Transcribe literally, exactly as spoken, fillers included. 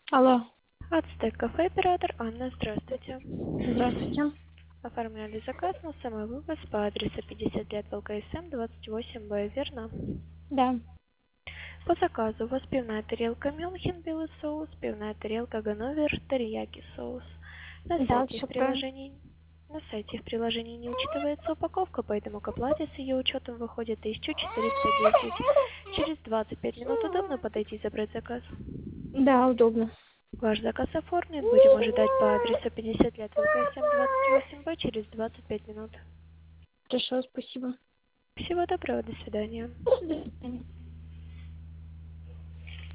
Алло, Ацтек кафе, оператор Анна, здравствуйте. здравствуйте. Оформляли заказ на самовывоз по адресу пятьдесят лет ЛКСМ двадцать восемь Б, верно? Да, По заказу у вас пивная тарелка Мюнхен, белый соус, пивная тарелка Ганновер, терияки соус. На да, сайте все в правильно. приложении на сайте в приложении не учитывается упаковка, поэтому к оплате с ее учетом выходит тысяча четыреста десять. Через двадцать пять минут удобно подойти и забрать заказ. Да, удобно. Ваш заказ оформлен. Будем ожидать по адресу пятьдесят лет ЛКСМ двадцать восемь Б через двадцать пять минут. Хорошо, спасибо. Всего доброго, до свидания. До свидания.